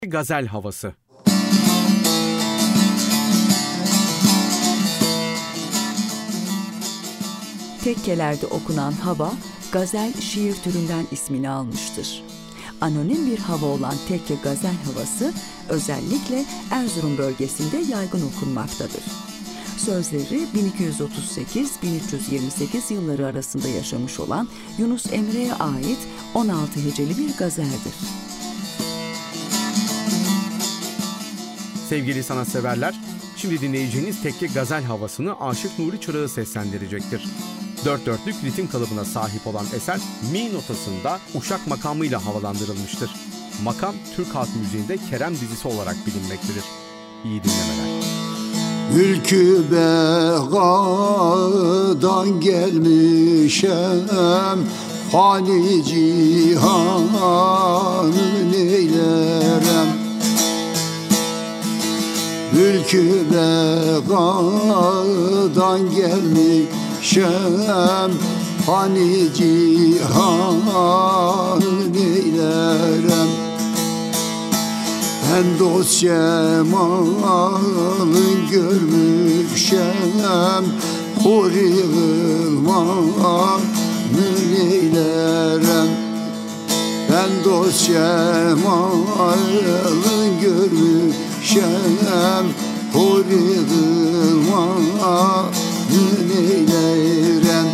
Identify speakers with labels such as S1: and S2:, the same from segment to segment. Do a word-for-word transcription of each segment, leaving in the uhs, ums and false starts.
S1: Gazel havası.
S2: Tekkelerde okunan hava, gazel şiir türünden ismini almıştır. Anonim bir hava olan tekke gazel havası, özellikle Erzurum bölgesinde yaygın okunmaktadır. Sözleri bin iki yüz otuz sekiz bin üç yüz yirmi sekiz yılları arasında yaşamış olan Yunus Emre'ye ait on altı heceli bir gazeldir.
S1: Sevgili sanatseverler, şimdi dinleyeceğiniz tekke gazel havasını Aşık Nuri Çırak'ı seslendirecektir. Dört dörtlük ritim kalıbına sahip olan eser, mi notasında uşak makamıyla havalandırılmıştır. Makam, Türk halk müziğinde Kerem dizisi olarak bilinmektedir. İyi dinlemeler.
S3: Mülkü begadan gelmişem, fani cihanı neylerem. Mülkü begadan gelmişem, fani cihanı neylerem. Ben dost cemalın görmüşem, huri ılmanı neylerem. Ben dost cemalın görmüşem, huri ılmanı neylerem.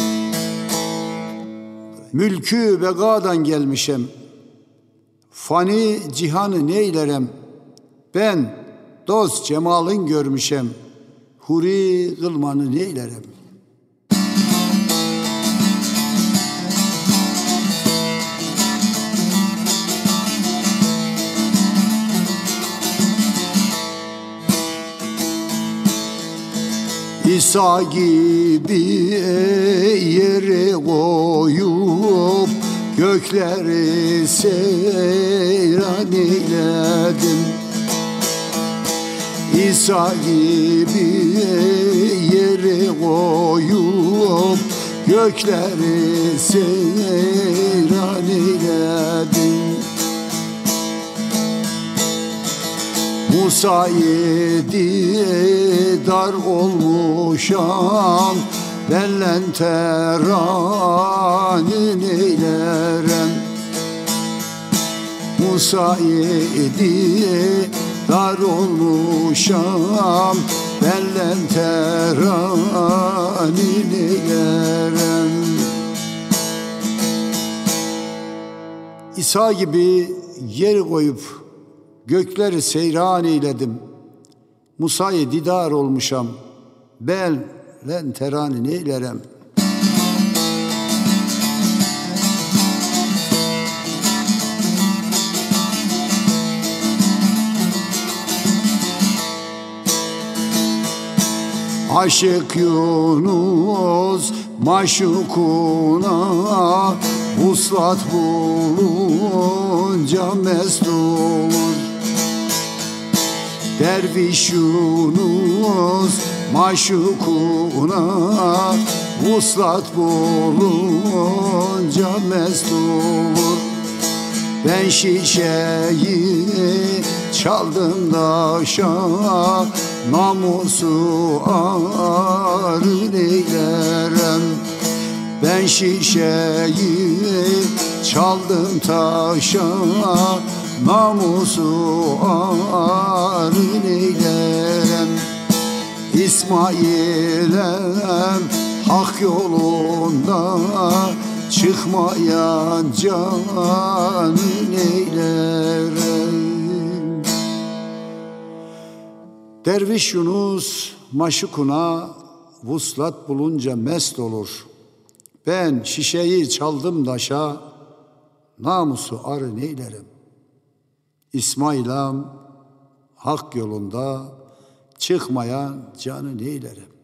S3: Mülkü begadan gelmişem, fani cihanı neylerem. Ben dost cemalın görmüşem, huri kılmanı neylerem. İsa gibi yere koyup gökleri seyran eyledim. İsa gibi yere koyup gökleri seyran eyledim. Musa yedi dar olmuşam, benle teranı neylerem. Musa yedi dar olmuşam, benle teranı neylerem. İsa gibi yer koyup gökleri seyran eyledim. Musa'ya didar olmuşam, ben len terani neylerem. Aşık Yunus maşukuna, vuslat bulunca mest olur. Derviş Yunus maşukuna, vuslat bulunca mest olur. Ben şişeyi çaldım daşa, namusu arı neylerem. Ben şişeyi çaldım taşa, namusu arı neylerem. İsmail'em hak yolunda, çıkmayan canı neylerem. Derviş Yunus maşukuna, vuslat bulunca mest olur. Ben şişeyi çaldım daşa, namusu arı neylerim. İsmail'am hak yolunda, çıkmayan canı neylerim.